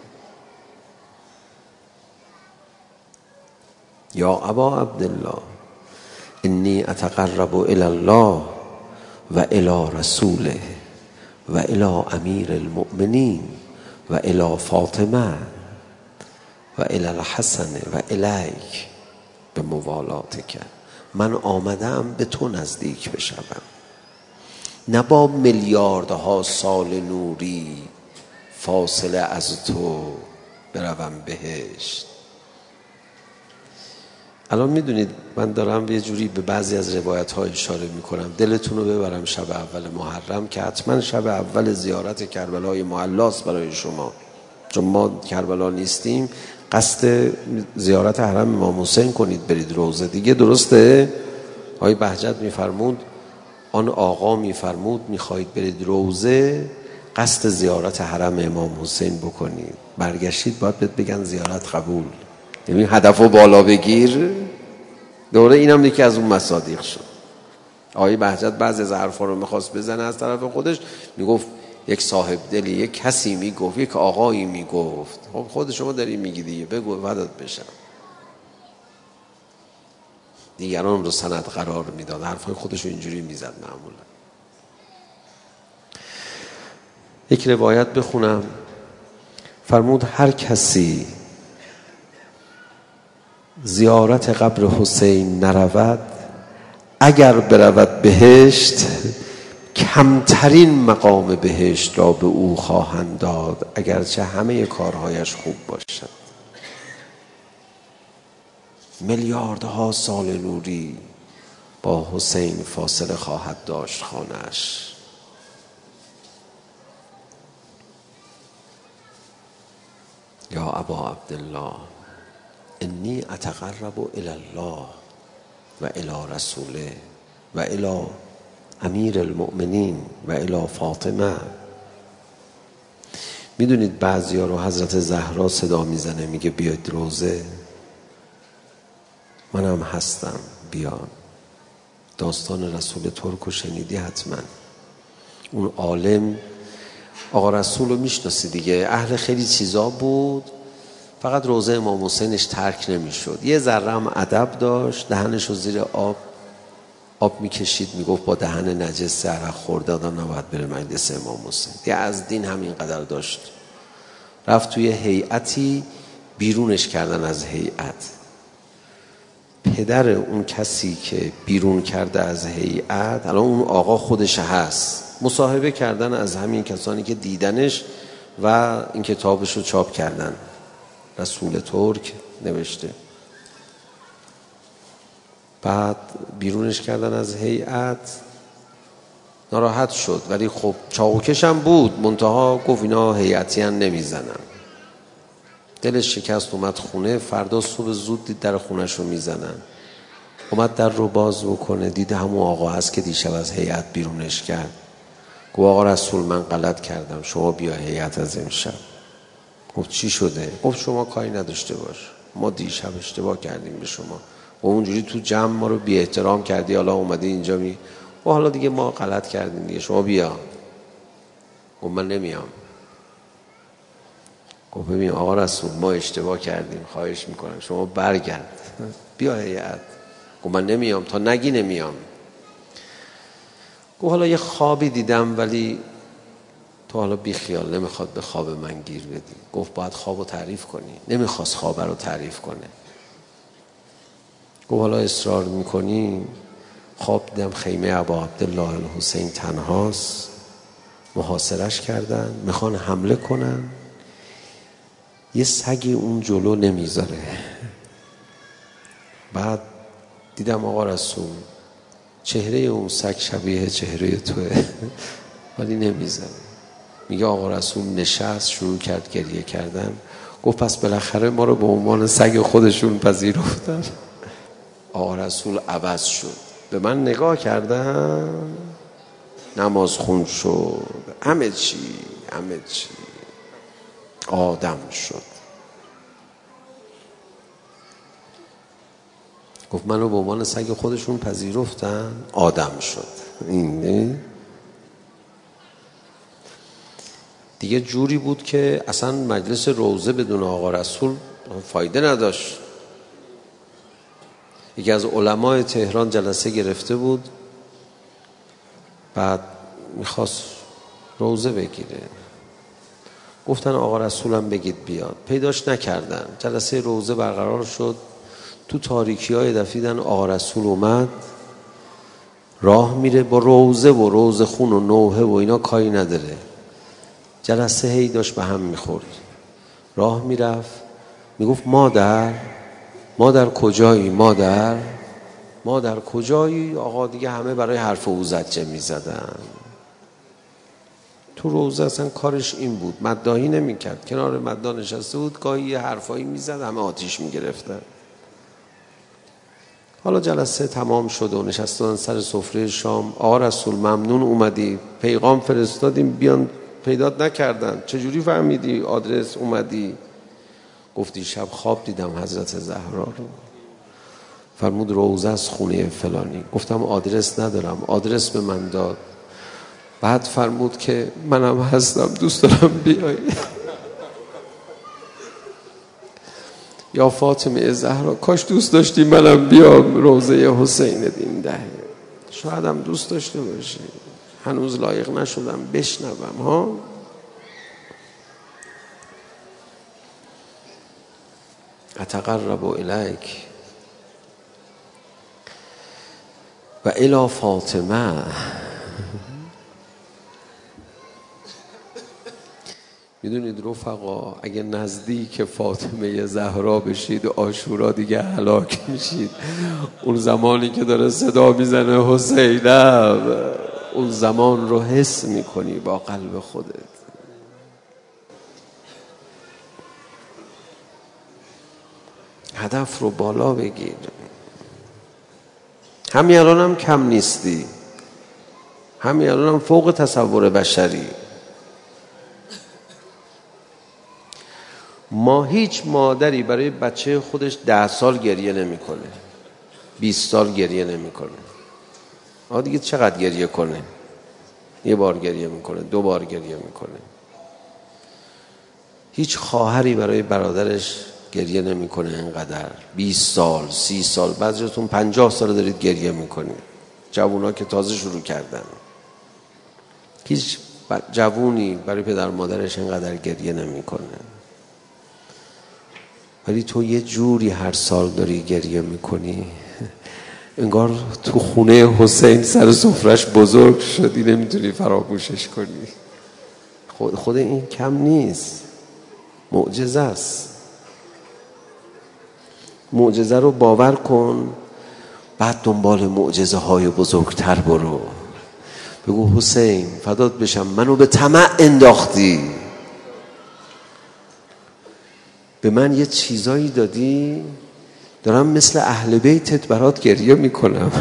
یا ابا عبدالله انی اتقرب الی الله و الی رسوله و الی امیر المؤمنین و الی فاطمه و الی الحسن و الیک به موالاتک. من آمدم به تو نزدیک بشم، نه با میلیاردها سال نوری فاصله از تو بروم بهشت. الان میدونید من دارم یه جوری به بعضی از روایت ها اشاره میکنم، دلتون رو ببرم شب اول محرم که حتما شب اول زیارت کربلای معلاست برای شما، چون ما کربلا نیستیم. قصد زیارت حرم امام حسین کنید، برید روزه دیگه، درسته؟ آقای بهجت میفرمود، آن آقا میفرمود میخواهید برید روزه قصد زیارت حرم امام حسین بکنید، برگشتید باید بهت بگن زیارت قبول، یعنی هدفو بالا بگیر. دوره اینم یکی از اون مصادیق شد. آقای بهجت بعضی از حرفا رو میخواست بزنه از طرف خودش، میگفت یک صاحب دلی، یک کسی میگفت، یک آقایی میگفت. خب خود شما داری میگی دیگه، بگو وعدت بشم. دیگران رو سند قرار میداد، حرفای خودش رو اینجوری میزد معمولا. یک روایت بخونم، فرمود هر کسی زیارت قبر حسین نرود، اگر برود بهشت کمترین مقام بهشت را به او خواهند داد، اگرچه همه کارهایش خوب باشد. میلیاردها سال نوری با حسین فاصله خواهد داشت خانه‌اش. یا ابا عبدالله انی اتقرب الی الله و الی رسوله و الی امیر المؤمنین و الی فاطمه. میدونید بعضی ها رو حضرت زهرا صدا میزنه، میگه بیاید روزه، منم هستم، بیا. داستان رسول ترک رو شنیدی حتما. اون عالم آقا رسول رو میشناسی دیگه، اهل خیلی چیزا بود، فقط روزه امام حسینش ترک نمیشد. یه ذره هم ادب داشت، دهنش رو زیر آب آب میکشید، میگفت با دهن نجس عرق خورده آدم نباید بره مجلس امام حسین. یه از دین همین قدر داشت. رفت توی هیئتی، بیرونش کردن از هیئت. پدر اون کسی که بیرون کرده از هیئت، الان اون آقا خودش هست، مصاحبه کردن از همین کسانی که دیدنش و این کتابش رو چاپ کردن. رسول ترک نوشته. بعد بیرونش کردن از هیئت، ناراحت شد، ولی خب چاقوکش هم بود، منتها گفت اینا هیئتی هم نمیزنن. دلش شکست، اومد خونه. فردا صبح زود دید در خونش رو میزنن. اومد در رو باز بکنه، دید همون آقا هست که دیشب از هیئت بیرونش کرد. گفت آقا رسول من غلط کردم، شما بیا هیئت از امشب. گفت چی شده؟ گفت شما کاری نداشته باش، ما دیشب اشتباه کردیم به شما و اونجوری تو جمع ما رو بی احترام کردی، حالا اومدی اینجا می و حالا دیگه ما غلط کردیم دیگه، شما بیا. گفت من نمیام. گفت ببین آقا رسول ما اشتباه کردیم، خواهش میکنم شما برگرد بیا هیئت. گفت من نمیام، تا نگی نمیام. گفت حالا یه خوابی دیدم، ولی تو حالا بی خیال، نمیخواد به خواب من گیر بدی. گفت باید خوابو تعریف کنی. نمیخواست خواب رو تعریف کنه. گفت حالا اصرار میکنی. خواب دیدم خیمه ابا عبدالله الحسین تنهاست، محاصرش کردن، میخوان حمله کنن، یه سگی اون جلو نمیذاره. بعد دیدم آقا رسول چهره اون سگ شبیه چهره توه ولی نمیذاره. میگه آقا رسول نشست، شروع کرد گریه کردن. گفت پس بالاخره ما رو به عنوان سگ خودشون پذیرفتن. آقا رسول عوض شد، به من نگاه کردن، نماز خون شد، همه چی همه چی آدم شد. گفت من رو به عنوان سگ خودشون پذیرفتن، آدم شد. این نه؟ دیگه جوری بود که اصلا مجلس روضه بدون آقا رسول فایده نداشت. یکی از علمای تهران جلسه گرفته بود، بعد میخواست روضه بگیره. گفتن آقا رسولم بگید بیاد، پیداش نکردن. جلسه روضه برقرار شد. تو تاریکی های دفیدن آقا رسول اومد، راه میره با روضه و روضه خون و نوحه و اینا کاری نداره. جلسه هی داشت به هم میخورد. راه میرفت میگفت مادر مادر کجایی؟ مادر مادر کجایی؟ آقا دیگه همه برای حرف او زجه میزدن. تو روضه اصلا کارش این بود، مداحی نمیکرد، کنار مداح نشسته بود، گاهی یه حرفایی میزد، همه آتیش میگرفتن. حالا جلسه تمام شد و نشستن سر سفره شام. آقا رسول ممنون اومدی، پیغام فرستادیم بیان، پیدات نکردن، چجوری فهمیدی آدرس اومدی؟ گفتی شب خواب دیدم حضرت زهرا رو، فرمود روضه از خونه فلانی. گفتم آدرس ندارم، آدرس به من داد. بعد فرمود که منم هستم، دوست دارم بیای. یا فاطمه زهرا کاش دوست داشتی منم بیام روضه حسین دین دهه. شاید هم دوست داشته باشی، هنوز لایق نشدم بشنوم ها. اتقرب الیک و الی فاطمه. میدونید رفقا، اگه نزدیک فاطمه زهرا بشید عاشورا دیگه هلاک میشید. اون زمانی که داره صدا میزنه حسینم، اون زمان رو حس میکنی با قلب خودت. هدف رو بالا بگیر. همین الان هم کم نیستی، همین الان هم فوق تصور بشری. ما هیچ مادری برای بچه خودش ده سال گریه نمی کنه. بیست سال گریه نمیکنه. آقا دیگه چقدر گریه کنه؟ یه بار گریه میکنه، دو بار گریه میکنه. هیچ خواهری برای برادرش گریه نمیکنه اینقدر. بیست سال، سی سال، بعضیتون پنجاه سال دارید گریه میکنید. جوونا که تازه شروع کردن. هیچ جوونی برای پدر مادرش اینقدر گریه نمیکنه. ولی تو یه جوری هر سال داری گریه میکنی انگار تو خونه حسین سر سفرش بزرگ شدی، نمیتونی فراموشش کنی. خود, خود این کم نیست، معجزه است. معجزه رو باور کن، بعد دنبال معجزه های بزرگتر برو. بگو حسین فدات بشم، منو به طمع انداختی، به من یه چیزایی دادی، دارم مثل اهل بیتت برات گریه میکنم.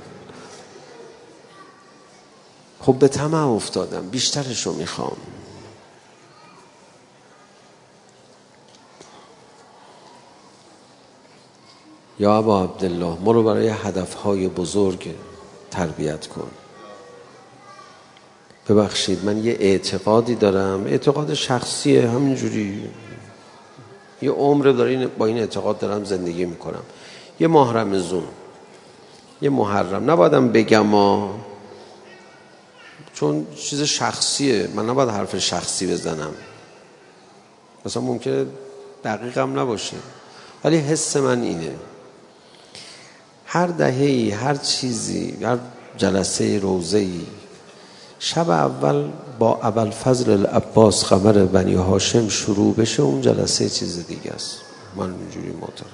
خب به طمع افتادم، بیشترشو میخوام. یا ابا عبدالله ما رو برای هدفهای بزرگ تربیت کن. ببخشید من یه اعتقادی دارم، اعتقاد شخصیه، همینجوری یه عمر دارین با این اعتقاد دارم زندگی میکنم. یه ماه رمضان، یه محرم، نبایدم بگم ها، چون چیز شخصیه، من نباید حرف شخصی بزنم، مثلا ممکنه دقیقم نباشه، ولی حس من اینه هر دهه‌ای، هر چیزی، هر جلسه روزه‌ای شب اول با ابوالفضل العباس قمر بنی هاشم شروع بشه، اون جلسه چیز دیگه است. من اینجوری معتقدم.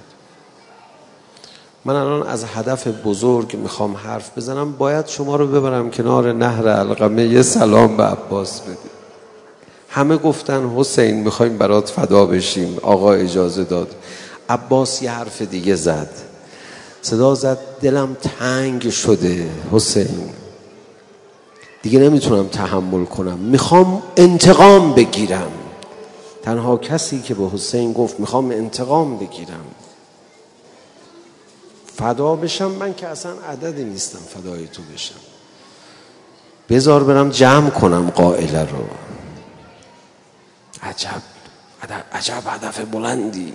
من الان از هدف بزرگ میخوام حرف بزنم، باید شما رو ببرم کنار نهر علقمه، یه سلام به عباس بدید. همه گفتن حسین میخوایم برات فدا بشیم، آقا اجازه داد. عباس یه حرف دیگه زد، صدا زد دلم تنگ شده حسین، دیگه نمیتونم تحمل کنم، میخوام انتقام بگیرم. تنها کسی که به حسین گفت میخوام انتقام بگیرم، فدا بشم، من که اصلا عددی نیستم فدای تو بشم، بذار برم جمع کنم قائله رو. عجب عجب هدف بلندی.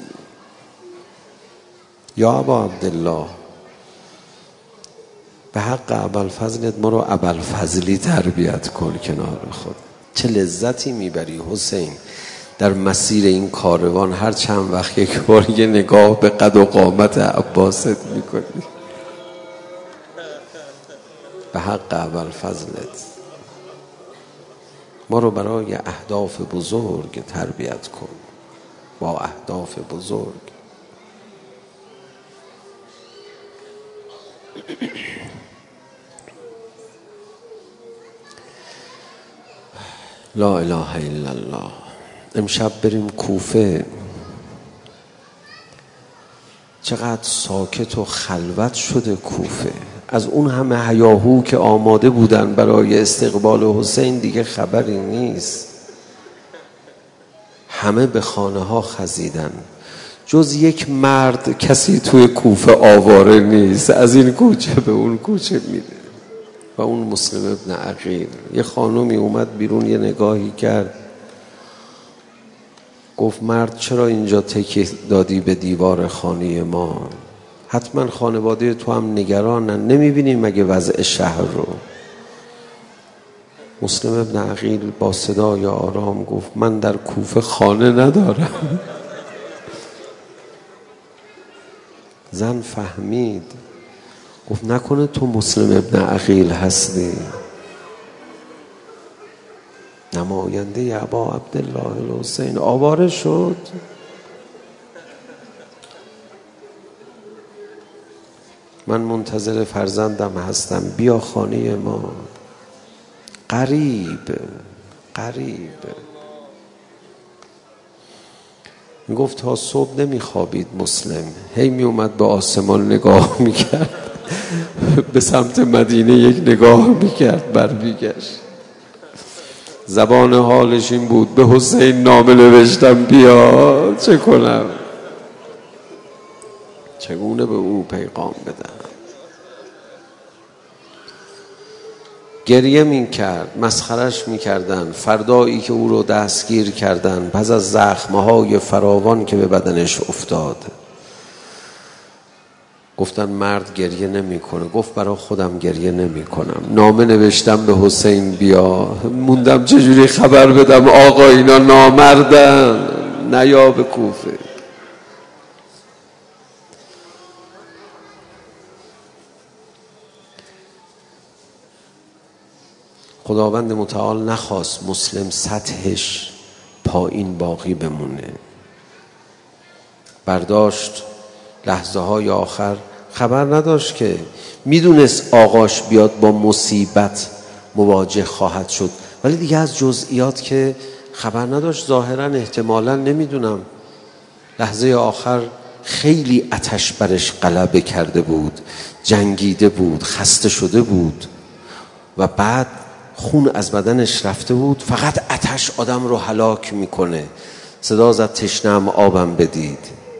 یا ابا عبدالله به حق ابوالفضلت ما رو ابوالفضلی تربیت کن کنار خود. چه لذتی میبری حسین در مسیر این کاروان، هر چند وقت یک بار یه نگاه به قد و قامت عباست میکنی. به حق ابوالفضلت ما رو برای اهداف بزرگ تربیت کن، با اهداف بزرگ. لا اله الا الله. امشب بریم کوفه. چقدر ساکت و خلوت شده کوفه. از اون همه هیاهو که آماده بودن برای استقبال حسین دیگه خبری نیست. همه به خانه ها خزیدن، جز یک مرد کسی توی کوفه آواره نیست، از این کوچه به اون کوچه میره. و اون مسلم ابن عقیل، یه خانومی اومد بیرون، یه نگاهی کرد، گفت مرد چرا اینجا تکیه دادی به دیوار خانه ما؟ حتما خانواده تو هم نگرانن، نمیبینی مگه وضع شهر رو؟ مسلم ابن عقیل با صدای آرام گفت من در کوفه خانه ندارم. زن فهمید، گفت نکنه تو مسلم ابن عقیل هستی؟ نماینده ابا عبدالله الحسین آواره شد. من منتظر فرزندم هستم، بیا خانه ما. قریب قریب میگفت تا صبح نمیخوابید مسلم، هی میومد به آسمان نگاه میکرد، به سمت مدینه یک نگاه میکرد، برمیگشت. زبان حالش این بود به حسین نامه نوشتم بیا، چه کنم؟ چگونه به او پیغام بدم؟ گریه می کرد، مسخرش می کردن. فردایی که او رو دستگیر کردن پس از زخمهای فراوان که به بدنش افتاد، گفتن مرد گریه نمی کنه. گفت برای خودم گریه نمی کنم. نامه نوشتم به حسین بیا، موندم چجوری خبر بدم آقا اینا نامردن، نیا به کوفه. خداوند متعال نخواست مسلم سطحش پایین باقی بمونه، برداشت. لحظه های آخر خبر نداشت که، میدونست آقاش بیاد با مصیبت مواجه خواهد شد، ولی دیگه از جزئیات که خبر نداشت. ظاهرا احتمالا نمیدونم لحظه آخر خیلی آتش برش غلبه کرده بود، جنگیده بود، خسته شده بود و بعد خون از بدنش رفته بود. فقط آتش آدم رو هلاک میکنه. صدا زد تشنه‌ام آبم بدید.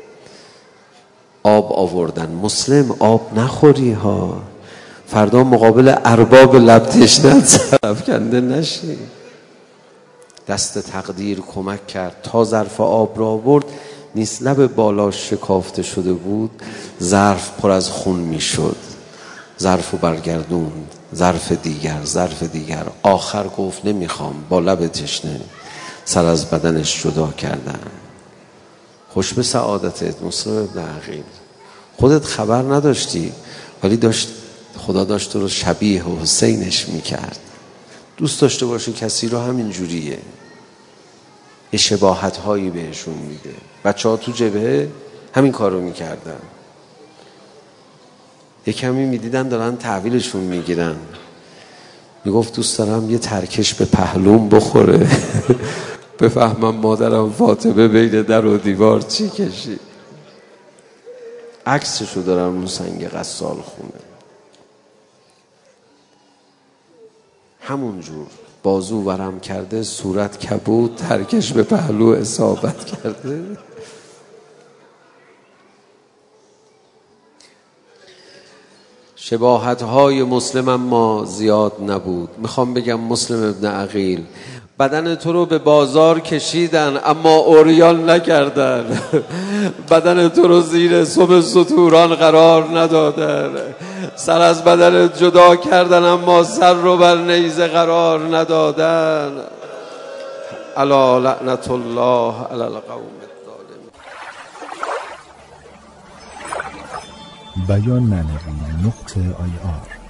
آب آوردن. مسلم آب نخوری ها، فردا مقابل ارباب لب تشنه‌ت سرافکنده نشی. دست تقدیر کمک کرد تا ظرف آب را آورد. نیست لب بالاش شکافته شده بود، ظرف پر از خون میشد. ظرفو برگردوند، ظرف دیگر، ظرف دیگر. آخر گفت نمیخوام، با لب تشنه سر از بدنش جدا کردن. خوش به سعادتت مسلم ابن عقیل. خودت خبر نداشتی ولی داشت خدا داشت تو رو شبیه حسینش میکرد. دوست داشته باشی کسی رو همین جوریه، یه شباهت هایی بهشون میده. بچه ها تو جبهه همین کار رو میکردن، یه کمی میدیدن دارن تحویلشون میگیرن، میگفت دوست دارم یه ترکش به پهلوم بخوره بفهمم مادرم فاطمه بین در و دیوار چی کشید. عکسشو دارم اون سنگ غسال خونه، همون جور بازو ورم کرده، صورت کبود، ترکش به پهلو اصابت کرده. شباهت‌های مسلم اما زیاد نبود. میخوام بگم مسلم ابن عقیل، بدن تو رو به بازار کشیدن اما عریان نکردن. بدن تو رو زیر سم ستوران قرار ندادن. سر از بدن جدا کردن اما سر رو بر نیزه قرار ندادن. الا لعنت الله علی القوم الظالمین. بیان معنوی نقطه آی آر